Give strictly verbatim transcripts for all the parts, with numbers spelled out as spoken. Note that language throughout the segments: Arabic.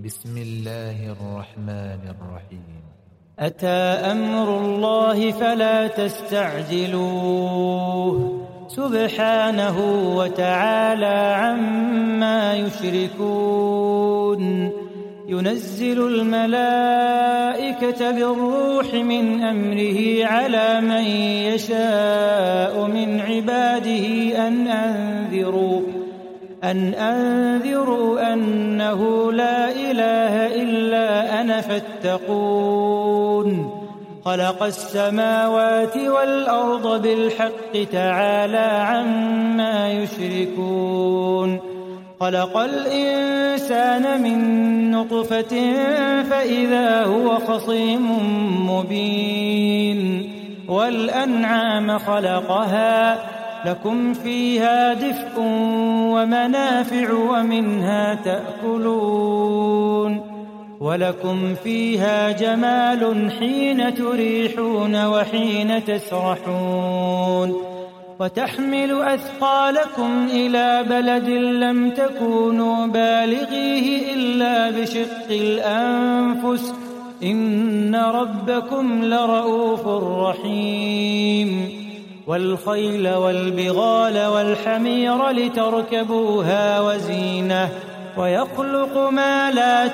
بسم الله الرحمن الرحيم. أتى أمر الله فلا تستعجلوه سبحانه وتعالى عما يشركون. ينزل الملائكة بالروح من أمره على من يشاء من عباده أن أنذروا أن أنذروا أنه لا إله إلا أنا فاتقون. خلق السماوات والأرض بالحق تعالى عما يشركون. خلق الإنسان من نطفة فإذا هو خصيم مبين. والأنعام خلقها لكم فيها دفء ومنافع ومنها تأكلون. ولكم فيها جمال حين تريحون وحين تسرحون. وتحمل أثقالكم إلى بلد لم تكونوا بالغيه إلا بشق الأنفس إن ربكم لرؤوف رحيم. والخيل والبغال والحمير لتركبوها وزينة ويخلق ما لا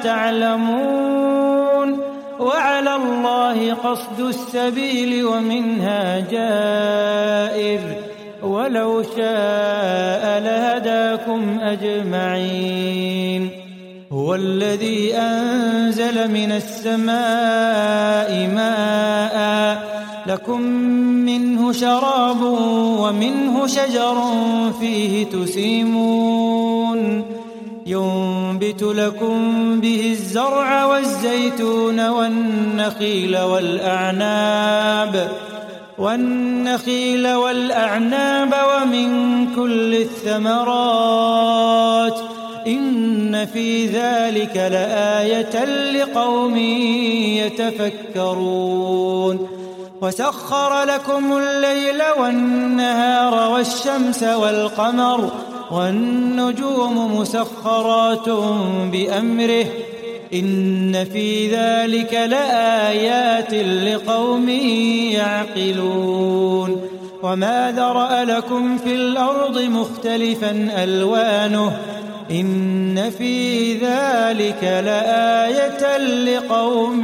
تعلمون. وعلى الله قصد السبيل ومنها جائر ولو شاء لهداكم أجمعين. هو الذي أنزل من السماء ماء لكم منه شراب ومنه شجر فيه تسيمون. ينبت لكم به الزرع والزيتون والنخيل والأعناب والنخيل والأعناب ومن كل الثمرات إن في ذلك لآية لقوم يتفكرون. وسخر لكم الليل والنهار والشمس والقمر والنجوم مسخرات بأمره إن في ذلك لآيات لقوم يعقلون. وما ذرأ لكم في الأرض مختلفا ألوانه إن في ذلك لآية لقوم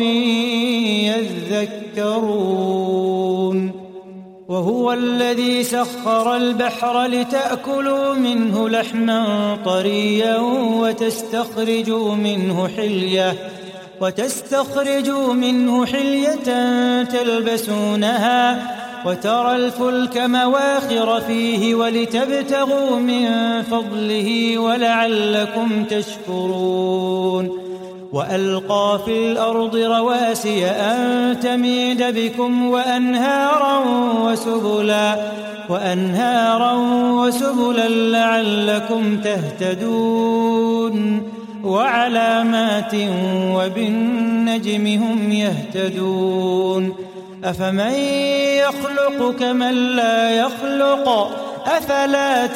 يذكرون. وهو الذي سخر البحر لتأكلوا منه لحما طريا وتستخرجوا منه حلية وتستخرجوا منه حلية تلبسونها وترى الفلك مواخر فيه ولتبتغوا من فضله ولعلكم تشكرون. وألقى في الأرض رواسي أن تميد بكم وأنهارا وسبلا وأنهارا وسبلا لعلكم تهتدون. وعلامات وبالنجم هم يهتدون. أفمن يخلق كمن لا يخلق أفلا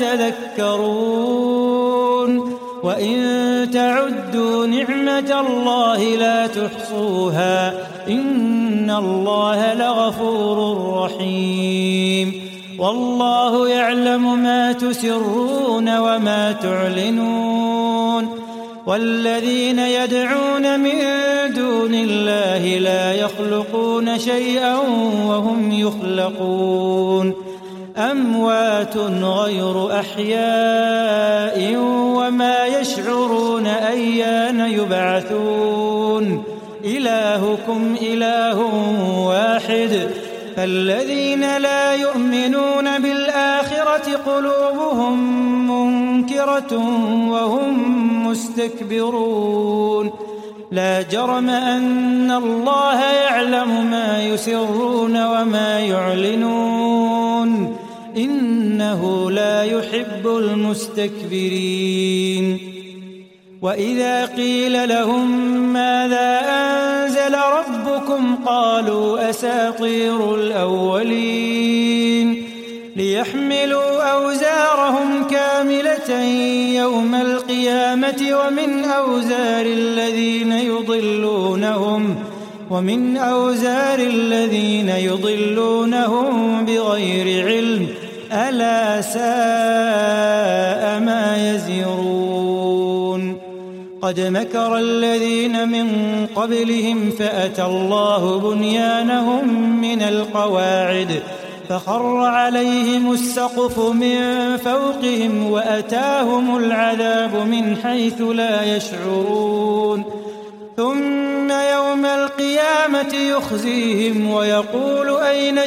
تذكرون. وإن تعدوا نعمة الله لا تحصوها إن الله لغفور رحيم. والله يعلم ما تسرون وما تعلنون. والذين يدعون من دون الله لا يخلقون شيئا وهم يخلقون. أموات غير أحياء وما يشعرون أيان يبعثون. إلهكم إله واحد فالذين لا يؤمنون بالآخرة قلوبهم منكرة وهم مستكبرون. لا جرم أن الله يعلم ما يسرون وما يعلنون إنه لا يحب المستكبرين. وإذا قيل لهم ماذا أنزل ربكم قالوا أساطير الأولين. ليحملوا أوزارهم كاملة يوم القيامة ومن أوزار الذين يضلونهم ومن أوزار الذين يضلونهم بغير علم ألا ساء ما يزرون قد مكر الذين من قبلهم فأتى الله بنيانهم من القواعد فخر عليهم السقف من فوقهم وأتاهم العذاب من حيث لا يشعرون ثم يوم القيامة يخزيهم ويقول أين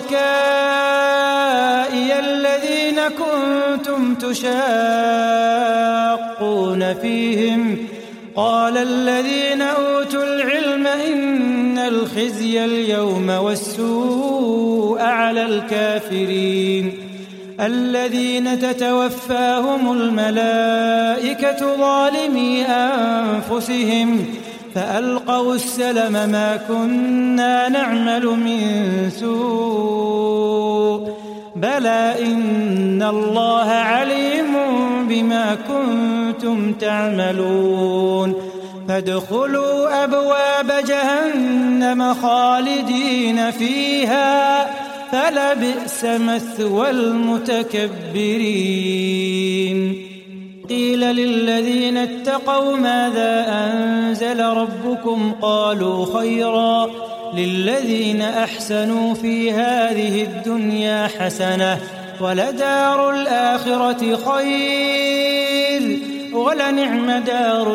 شركائي الذين كنتم تشاقون فيهم قال الذين أوتوا العلم إن الخزي اليوم والسوء على الكافرين الذين تتوفاهم الملائكة ظالمي أنفسهم فألقوا السلم ما كنا نعمل من سوء بلى إن الله عليم بما كنتم تعملون فادخلوا أبواب جهنم خالدين فيها فلبئس مثوى المتكبرين قيل للذين اتقوا ماذا أنزل ربكم قالوا خيرا للذين أحسنوا في هذه الدنيا حسنة ولدار الآخرة خير ولنعم دار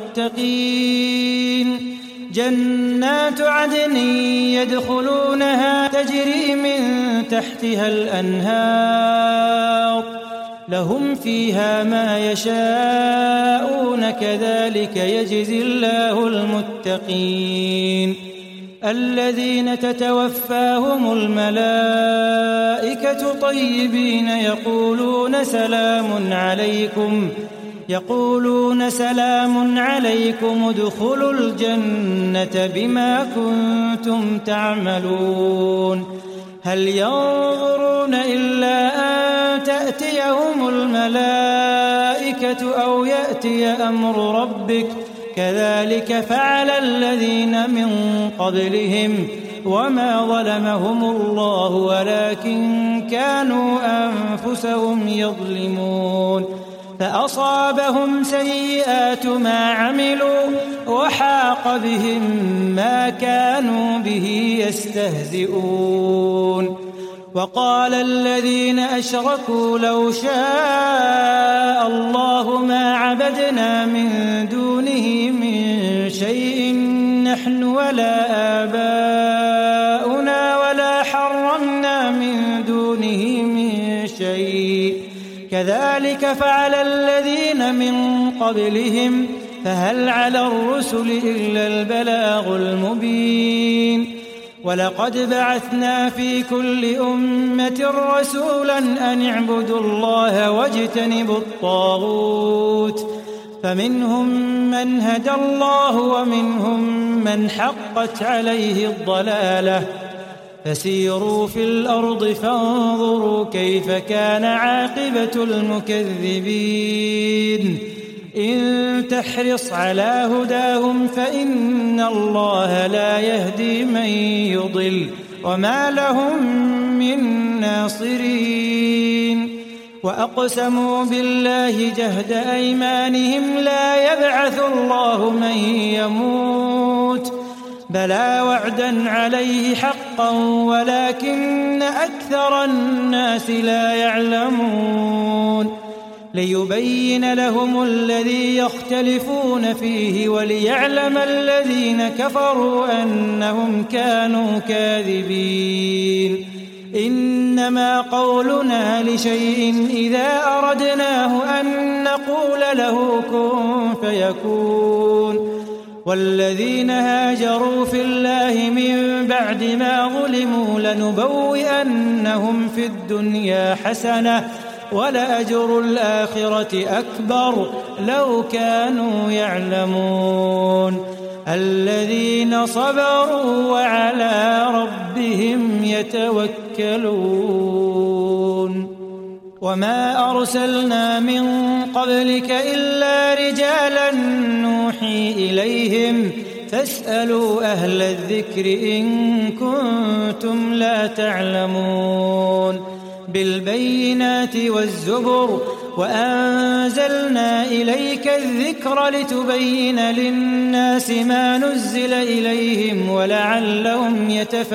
المتقين جنات عدن يدخلونها تجري من تحتها الأنهار لهم فيها ما يشاءون كذلك يجزي الله المتقين الذين تتوفاهم الملائكة طيبين يقولون سلام عليكم يقولون سلام عليكم ادخلوا الجنة بما كنتم تعملون هل ينظرون إلا أن تأتيهم الملائكة أو يأتي أمر ربك كذلك فعل الذين من قبلهم وما ظلمهم الله ولكن كانوا أنفسهم يظلمون فأصابهم سيئات ما عملوا وحاق بهم ما كانوا به يستهزئون وقال الذين أشركوا لو شاء الله ما عبدنا من دونه من شيء نحن ولا آباؤنا ولا حرمنا من دونه من شيء كذلك فعل الذين من قبلهم فهل على الرسل إلا البلاغ المبين ولقد بعثنا في كل أمة رسولا أن اعبدوا الله واجتنبوا الطاغوت فمنهم من هدى الله ومنهم من حقت عليه الضلالة فسيروا في الأرض فانظروا كيف كان عاقبة المكذبين إن تحرص على هداهم فإن الله لا يهدي من يضل وما لهم من ناصرين وأقسموا بالله جهد أيمانهم لا يبعث الله من يموت بلى وعدا عليه حقا ولكن أكثر الناس لا يعلمون ليبين لهم الذي يختلفون فيه وليعلم الذين كفروا أنهم كانوا كاذبين إنما قولنا لشيء إذا أردناه أن نقول له كن فيكون والذين هاجروا في الله من بعد ما ظلموا لنبوئنهم في الدنيا حسنة ولأجر الآخرة أكبر لو كانوا يعلمون الذين صبروا وعلى ربهم يتوكلون وما أرسلنا من قبلك إلا رجالا نوحي إليهم فاسألوا أهل الذكر إن كنتم لا تعلمون بالبينات والزبر وأنزلنا إليك الذكر لتبين للناس ما نزل إليهم ولعلهم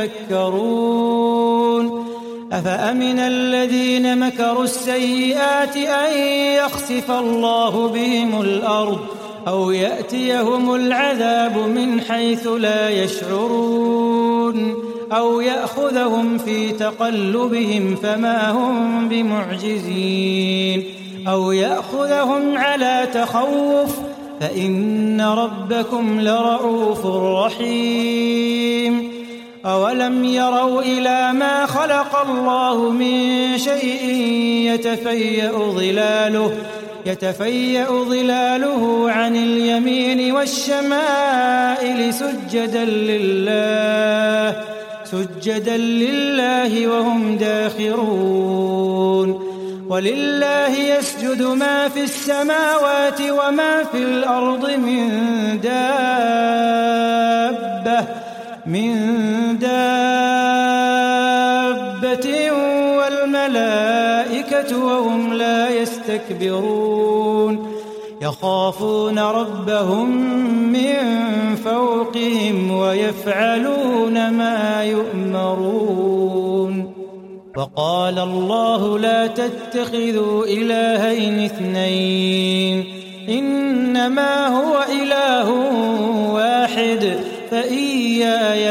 يتفكرون أفأمن الذين مكروا السيئات أن يخسف الله بهم الأرض أو يأتيهم العذاب من حيث لا يشعرون أو يأخذهم في تقلبهم فما هم بمعجزين أو يأخذهم على تخوف فإن ربكم لرؤوف رحيم أولم يروا إلى ما خلق الله من شيء يتفيأ ظلاله يتفيأ ظلاله عن اليمين والشمائل سجدا لله سجدا لله وهم داخرون ولله يسجد ما في السماوات وما في الأرض من دابة من دابة والملائكة وهم لا يستكبرون يخافون ربهم من فوقهم ويفعلون ما يؤمرون وقال الله لا تتخذوا إلهين اثنين إنما هو إله واحد فإياي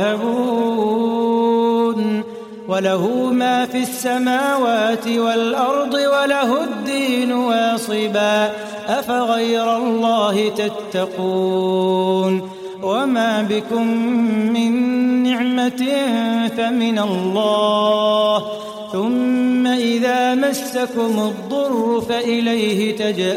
فارهبون وله ما في السماوات والأرض وله الدين واصبا أفغير الله تتقون وما بكم من نعمة فمن الله ثم إذا مسكم الضر فإليه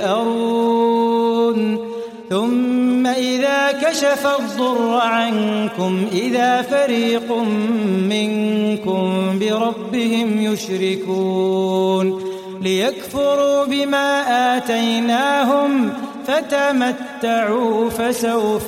تجأرون ثم إذا كشف الضر عنكم إذا فريق منكم بربهم يشركون ليكفروا بما آتيناهم فتمتعوا فسوف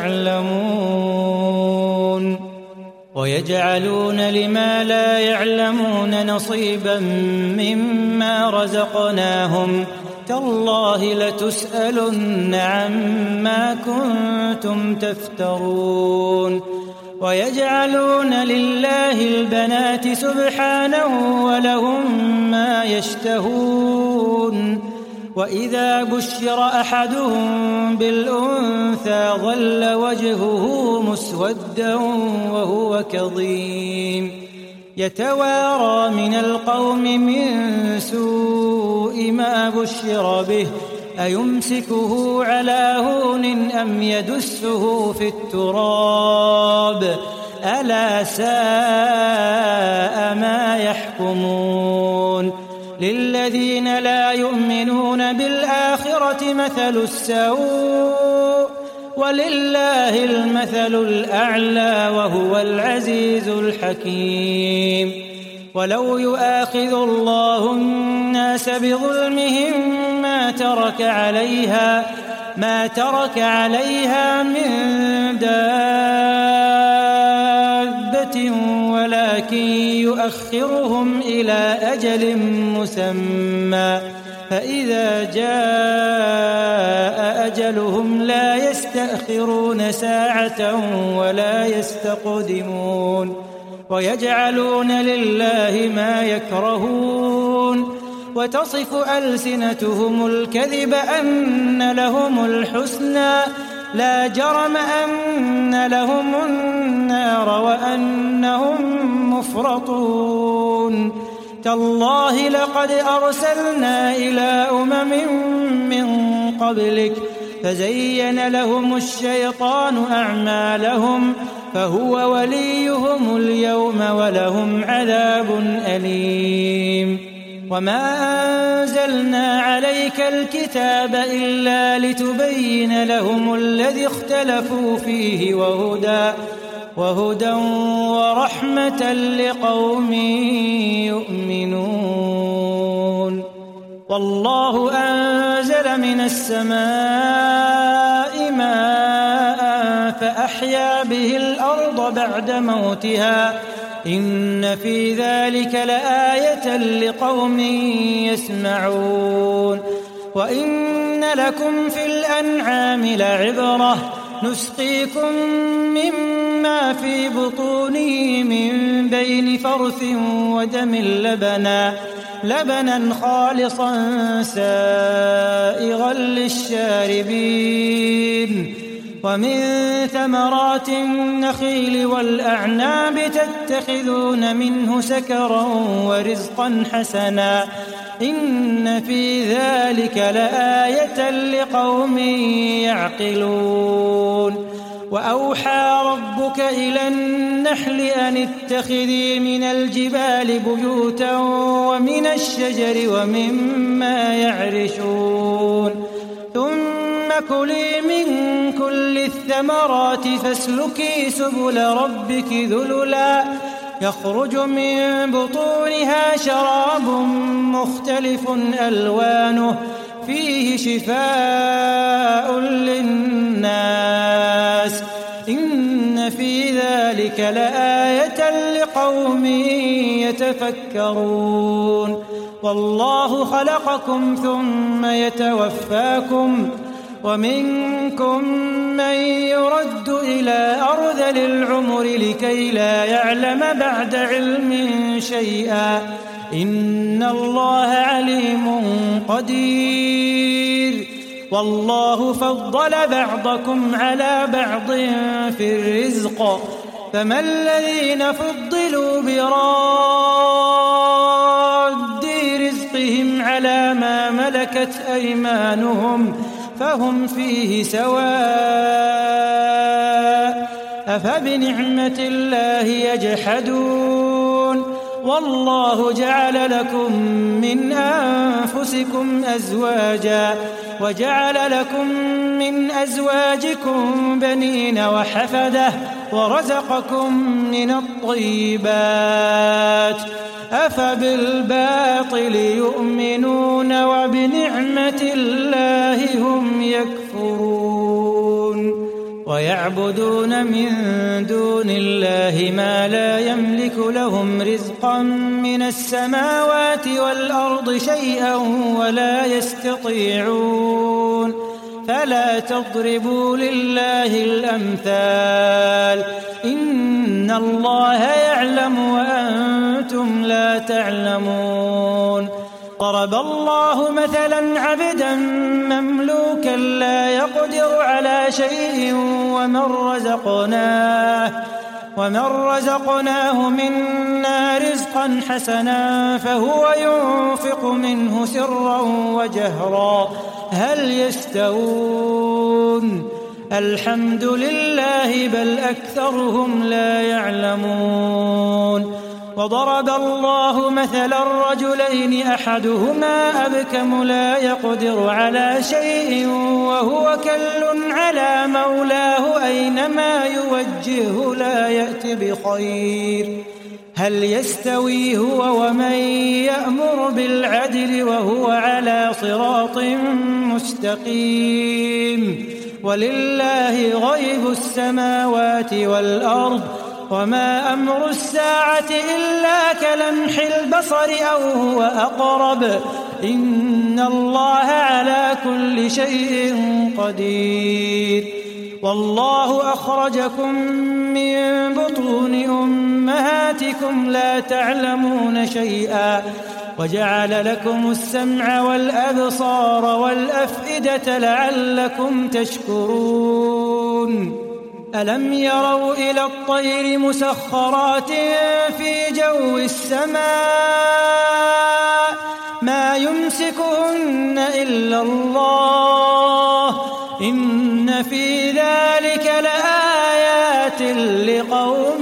تعلمون ويجعلون لما لا يعلمون نصيبا مما رزقناهم تالله لتسألن عما كنتم تفترون ويجعلون لله البنات سبحانه ولهم ما يشتهون وإذا بشر أحدهم بالأنثى ظل وجهه مسودا وهو كظيم يتوارى من القوم من سوء ما بشر به أيمسكه على هون أم يدسه في التراب ألا ساء ما يحكمون للذين لا يؤمنون بالآخرة مثل السوء ولله المثل الأعلى وهو العزيز الحكيم ولو يؤاخذ الله الناس بظلمهم ما ترك عليها ما ترك عليها من دابة ولكن يؤخرهم إلى أجل مسمى فإذا جاء أجلهم لا يستأخرون ساعة ولا يستقدمون ويجعلون لله ما يكرهون وتصف ألسنتهم الكذب أن لهم الحسنى لا جرم أن لهم النار وأنهم مفرطون تالله لقد أرسلنا إلى أمم من قبلك فزين لهم الشيطان أعمالهم فهو وليهم اليوم ولهم عذاب أليم وما أنزلنا عليك الكتاب إلا لتبين لهم الذي اختلفوا فيه وهدى وهدى ورحمة لقوم يؤمنون والله أنزل من السماء ماء فأحيا به الأرض بعد موتها إن في ذلك لآية لقوم يسمعون وإن لكم في الأنعام لعبرة نسقيكم مما في بطونه من بين فرث ودم لبنا لبنا خالصا سائغا للشاربين ومن ثمرات النخيل والأعناب تتخذون منه سكرا ورزقا حسنا إن في ذلك لآية لقوم يعقلون وأوحى ربك إلى النحل أن اتخذي من الجبال بيوتا ومن الشجر ومما يعرشون ثم كلي من كل الثمرات فاسلكي سبل ربك ذللا يخرج من بطونها شراب مختلف ألوانه فيه شفاء للناس إن في ذلك لآية لقوم يتفكرون والله خلقكم ثم يتوفاكم ومنكم من يرد إلى أرذل العمر لكي لا يعلم بعد علم شيئا إن الله عليم قدير والله فضل بعضكم على بعض في الرزق فما الذين فضلوا براد رزقهم على ما ملكت أيمانهم فهم فيه سواء أفبنعمة الله يجحدون والله جعل لكم من أنفسكم أزواجا وجعل لكم من أزواجكم بنين وحفدة ورزقكم من الطيبات أفبالباطل يؤمنون وبنعمة الله هم يكفرون ويعبدون من دون الله ما لا يملك لهم رزقا من السماوات والأرض شيئا ولا يستطيعون فلا تضربوا لله الأمثال إن الله يعلم وأنتم لا تعلمون ضرب الله مثلا عبدا مملوكا لا يقدر على شيء ومن رزقناه ومن رزقناه منا رزقا حسنا فهو ينفق منه سرا وجهرا هل يستوون الحمد لله بل أكثرهم لا يعلمون وضرب الله مثلا رجلين أحدهما أبكم لا يقدر على شيء وهو كل على مولاه أينما يوجهه لا يأتي بخير هل يستوي هو ومن يأمر بالعدل وهو على صراط مستقيم ولله غيب السماوات والأرض وما أمر الساعة إلا كلمح البصر أو هو أقرب إن الله على كل شيء قدير والله أخرجكم من بطون أمهاتكم لا تعلمون شيئا وجعل لكم السمع والأبصار والأفئدة لعلكم تشكرون ألم يروا إلى الطير مسخرات في جو السماء ما يمسكهن إلا الله إن في ذلك لآيات لقوم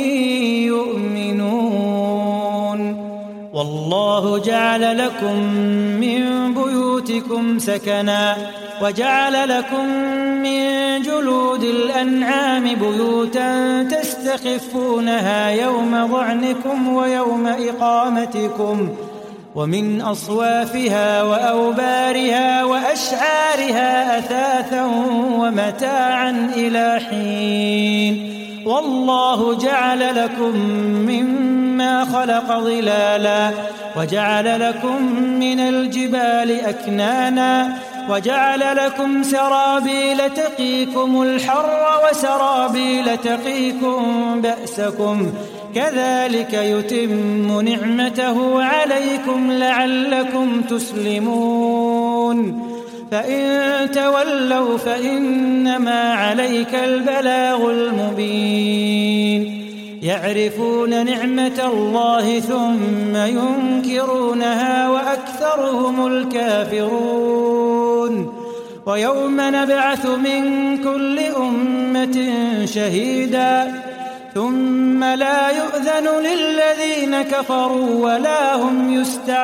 يؤمنون والله جعل لكم من بيوتكم سكنا وجعل لكم من جلود الأنعام بيوتا تستخفونها يوم ظعنكم ويوم إقامتكم ومن أصوافها وأوبارها وأشعارها أثاثا ومتاعا إلى حين. والله جعل لكم مما خلق ظلالا وجعل لكم من الجبال أكنانا وجعل لكم سرابيل تقيكم الحر وسرابيل تقيكم بأسكم كذلك يتم نعمته عليكم لعلكم تسلمون. فإن تولوا فإنما عليك البلاغ المبين. يعرفون نعمة الله ثم ينكرونها وأكثرهم الكافرون. ويوم نبعث من كل أمة شهيدا ثم لا يؤذن للذين كفروا ولا هم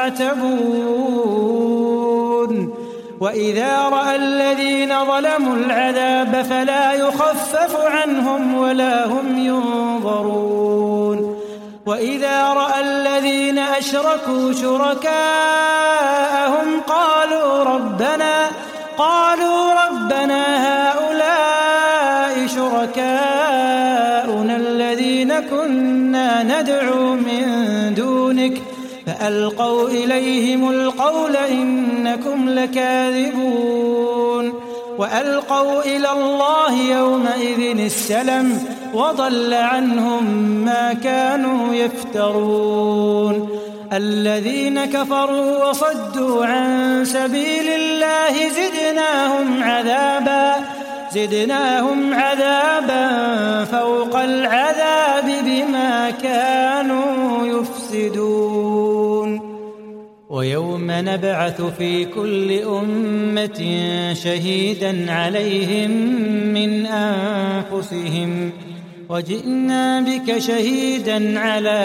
يستعتبون. وإذا رأى الذين ظلموا العذاب فلا يخفف عنهم ولا هم ينظرون. وإذا رأى الذين أشركوا شركاءهم قالوا ربنا قالوا ربنا هؤلاء شركاؤنا الذين كنا ندعو من دونك فألقوا إليهم القول إنكم لكاذبون. وألقوا إلى الله يومئذ السلم وضل عنهم ما كانوا يفترون. الذين كفروا وصدوا عن سبيل الله زدناهم عذابا زدناهم عذابا فوق العذاب بما كانوا يفسدون. ويوم نبعث في كل أمة شهيدا عليهم من أنفسهم وجئنا بك شهيدا على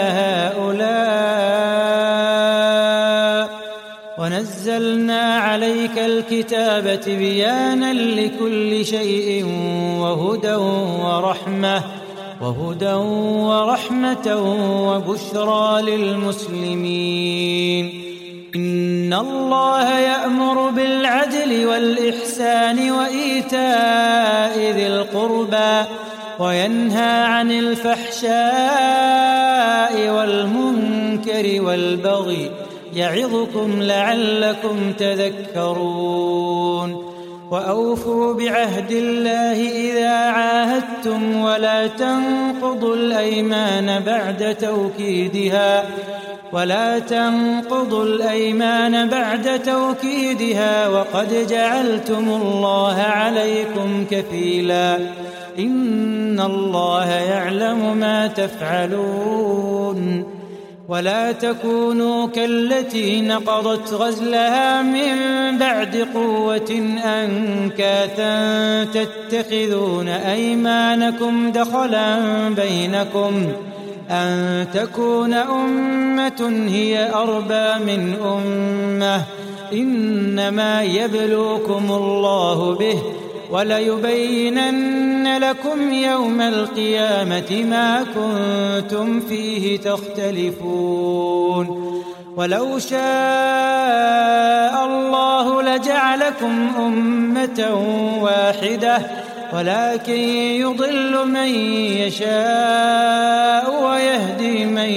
هؤلاء ونزلنا عليك الكتاب بيانا لكل شيء وهدى ورحمة وهدى ورحمة وبشرى للمسلمين. إن الله يأمر بالعدل والإحسان وإيتاء ذي القربى وينهى عن الفحشاء والمنكر والبغي يعظكم لعلكم تذكرون. وأوفوا بعهد الله إذا عاهدتم ولا تنقضوا الأيمان بعد توكيدها ولا تنقضوا الأيمان بعد توكيدها وقد جعلتم الله عليكم كفيلا إن الله يعلم ما تفعلون. ولا تكونوا كالتي نقضت غزلها من بعد قوة أنكاثا تتخذون أيمانكم دخلا بينكم أن تكون أمة هي أربى من أمة إنما يبلوكم الله به وليبينن لكم يوم القيامة ما كنتم فيه تختلفون. ولو شاء الله لجعلكم أمة واحدة ولكن يضل من يشاء ويهدي من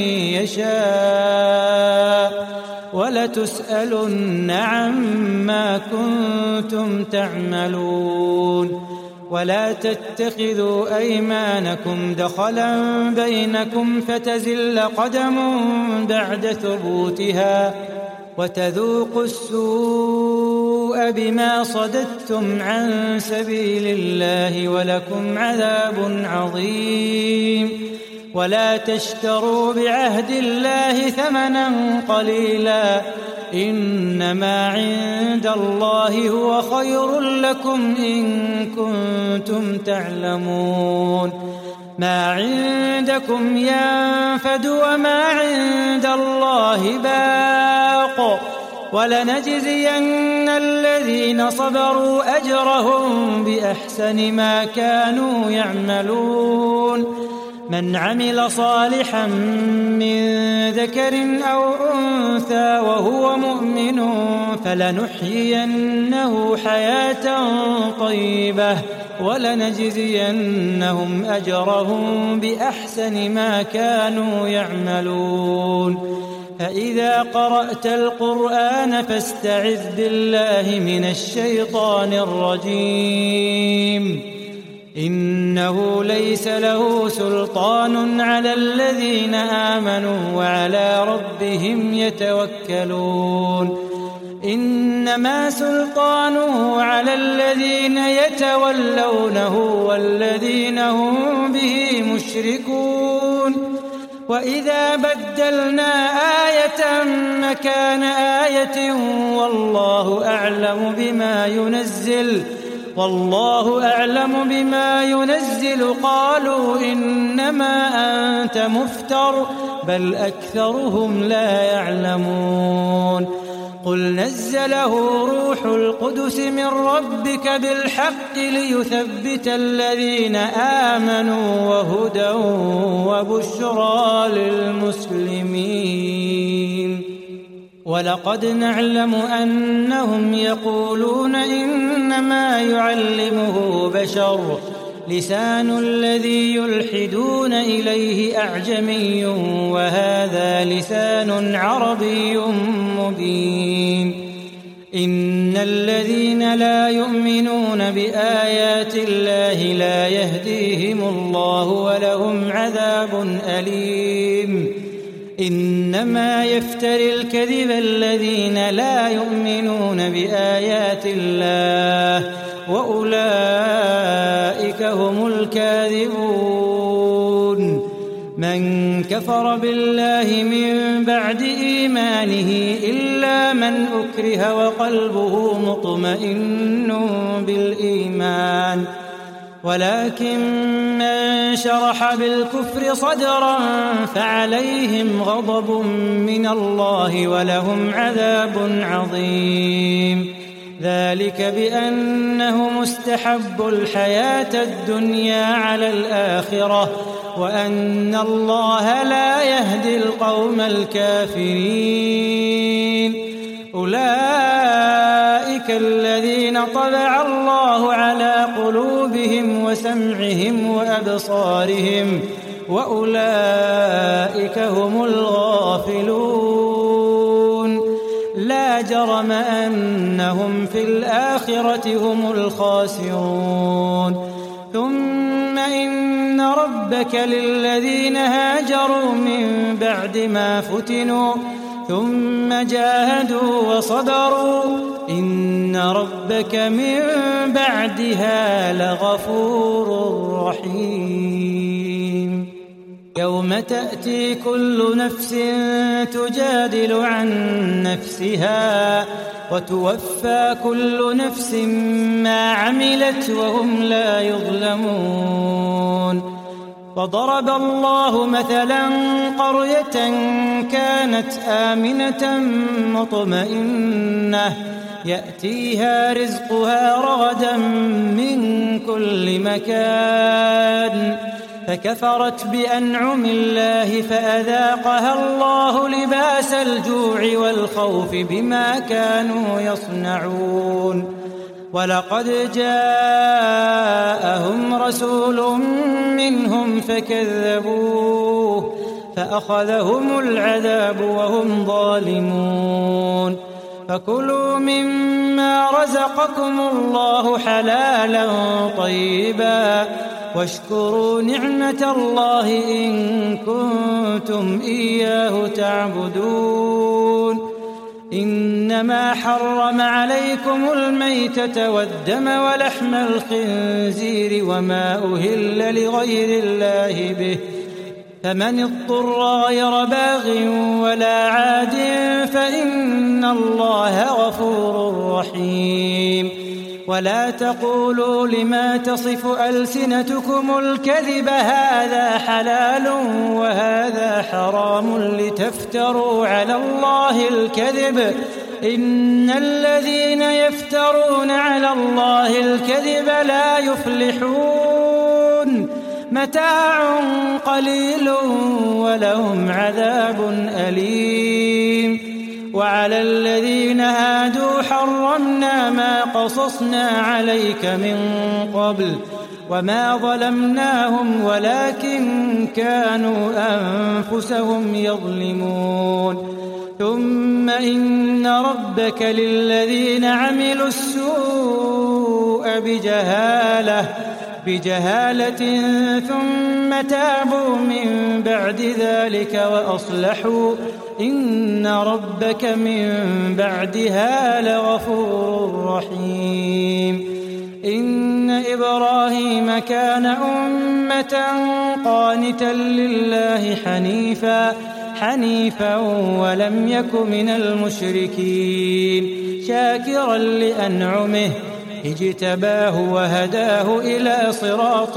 يشاء ولتسألن عما كنتم تعملون. ولا تتخذوا أيمانكم دخلا بينكم فتزل قدم بعد ثبوتها وتذوقوا السوء بما صددتم عن سبيل الله ولكم عذاب عظيم. ولا تشتروا بعهد الله ثمنا قليلا إنما عند الله هو خير لكم إن كنتم تعلمون. ما عندكم ينفد وما عند الله باق ولنجزين الذين صبروا أجرهم بأحسن ما كانوا يعملون. من عمل صالحا من ذكر أو أنثى وهو مؤمن فلنحيينه حياة طيبة ولنجزينهم أجرهم بأحسن ما كانوا يعملون. فإذا قرأت القرآن فاستعذ بالله من الشيطان الرجيم. إنه ليس له سلطان على الذين آمنوا وعلى ربهم يتوكلون. إنما سلطانه على الذين يتولونه والذين هم به مشركون. وإذا بدلنا آية مكان آية والله أعلم بما ينزل والله أعلم بما ينزل قالوا إنما أنت مفتر بل أكثرهم لا يعلمون. قل نزله روح القدس من ربك بالحق ليثبت الذين آمنوا وهدى وبشرى للمسلمين. ولقد نعلم أنهم يقولون إنما يعلمه بشر لسان الذي يلحدون إليه أعجمي وهذا لسان عربي مبين. إن الذين لا يؤمنون بآيات الله لا يهديهم الله ولهم عذاب أليم. إنما يفتري الكذب الذين لا يؤمنون بآيات الله وأولئك هم الكاذبون. من كفر بالله من بعد إيمانه إلا من أكره وقلبه مطمئن بالإيمان ولكن من شرح بالكفر صدرا فعليهم غضب من الله ولهم عذاب عظيم. ذلك بأنهم استحبوا الحياة الدنيا على الآخرة وأن الله لا يهدي القوم الكافرين. أولئك الذين طبع الله على قلوبهم وسمعهم وأبصارهم وأولئك هم الغافلون. لا جرم أنهم في الآخرة هم الخاسرون. ثم إن ربك للذين هاجروا من بعد ما فتنوا ثم جاهدوا وصبروا إن ربك من بعدها لغفور رحيم. يوم تأتي كل نفس تجادل عن نفسها وتوفى كل نفس ما عملت وهم لا يظلمون. وضرب الله مثلا قرية كانت آمنة مطمئنة يأتيها رزقها رغدا من كل مكان فكفرت بأنعم الله فأذاقها الله لباس الجوع والخوف بما كانوا يصنعون. ولقد جاءهم رسول منهم فكذبوه فأخذهم العذاب وهم ظالمون. فكلوا مما رزقكم الله حلالا طيبا واشكروا نعمة الله إن كنتم إياه تعبدون. إنما حرم عليكم الميتة والدم ولحم الخنزير وما أهل لغير الله به فمن اضطر غير باغ ولا عاد فإن الله غفور رحيم. ولا تقولوا لما تصف ألسنتكم الكذب هذا حلال وهذا حرام لتفتروا على الله الكذب إن الذين يفترون على الله الكذب لا يفلحون. متاع قليل ولهم عذاب أليم. وعلى الذين هادوا حرمنا ما قصصنا عليك من قبل وما ظلمناهم ولكن كانوا أنفسهم يظلمون. ثم إن ربك للذين عملوا السوء بجهالة بجهالة ثم تابوا من بعد ذلك وأصلحوا إن ربك من بعدها لغفور رحيم. إن إبراهيم كان أمة قانتا لله حنيفا حنيفا ولم يك من المشركين شاكرا لأنعمه اجتباه وهداه إلى صراط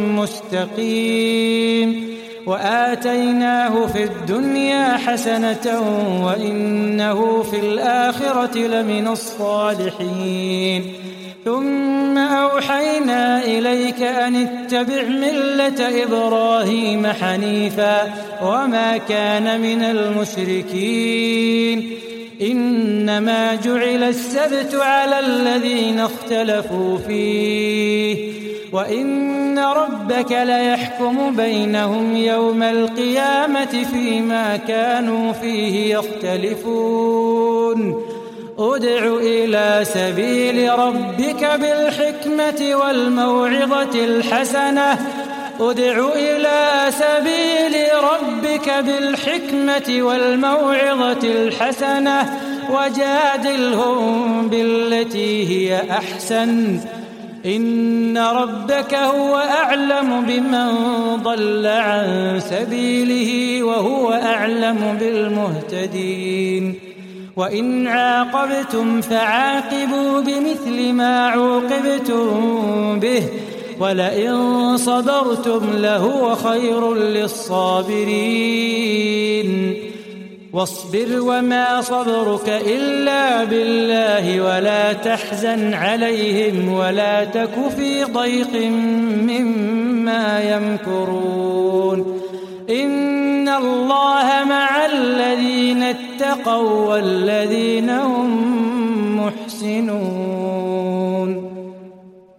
مستقيم. وآتيناه في الدنيا حسنة وإنه في الآخرة لمن الصالحين. ثم أوحينا إليك أن اتبع ملة إبراهيم حنيفا وما كان من المشركين. إنما جعل السبت على الذين اختلفوا فيه وإن ربك ليحكم بينهم يوم القيامة فيما كانوا فيه يختلفون. ادع إلى سبيل ربك بالحكمة والموعظة الحسنة ادع إلى سبيل ربك بالحكمة والموعظة الحسنة وجادلهم بالتي هي أحسن إن ربك هو أعلم بمن ضل عن سبيله وهو أعلم بالمهتدين. وإن عاقبتم فعاقبوا بمثل ما عوقبتم به ولئن صبرتم لهو خير للصابرين. واصبر وما صبرك إلا بالله ولا تحزن عليهم ولا تك في ضيق مما يمكرون. إن الله مع الذين اتقوا والذين هم محسنون.